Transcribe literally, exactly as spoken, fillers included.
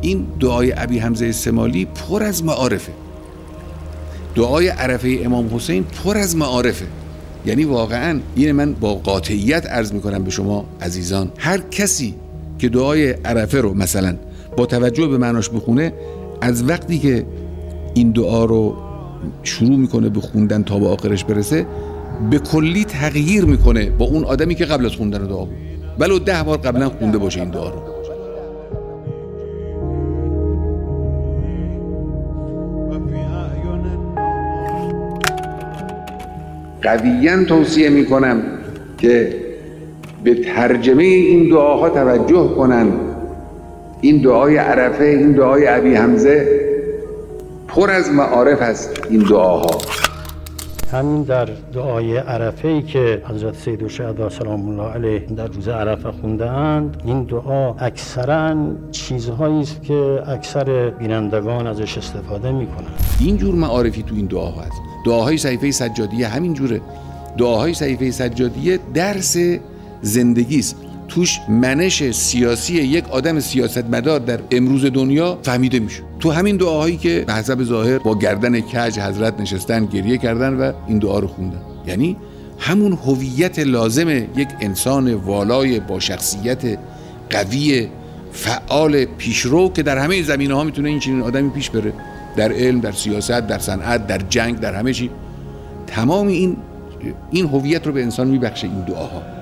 این دعای ابی حمزه السمالی پر از معارفه. دعای عرفه امام حسین پر از معارفه. یعنی واقعا این من با قاطعیت عرض میکنم به شما عزیزان، هر کسی که دعای عرفه رو مثلا با توجه به معناش بخونه، از وقتی که این دعا رو شروع میکنه به خوندن تا به آخرش برسه، به کلی تغییر میکنه با اون آدمی که قبل از خوندن دعا بود، ولو ده بار قبلا خونده باشه این دعا رو. قویاً توصیه میکنم که به ترجمه این دعاها توجه کنن. این دعای عرفه، این دعای ابی حمزه پر از معارف است. این دعاها همین در دعای عرفه ای که حضرت سیدالشهدا سلام الله علیه در روز عرفه خونده اند، این دعا اکثرا چیزهایی است که اکثر بینندگان ازش استفاده میکنن. این جور معارفی تو این دعاها هست. دعاهای صحیفه سجادیه همین جوره. دعاهای صحیفه سجادیه درس زندگی است. توش منش سیاسی یک آدم سیاستمدار در امروز دنیا فهمیده میشه. تو همین دعاهایی که به حسب ظاهر با گردن کج حضرت نشستن، گریه کردن و این دعا رو خوندن. یعنی همون هویت لازم یک انسان والای با شخصیت قوی، فعال، پیشرو که در همه زمینه‌ها میتونه این چنین آدمی پیش بره. در علم، در سیاست، در صنعت، در جنگ، در همه چی. تمام این این هویت رو به انسان میبخشه این دعاها.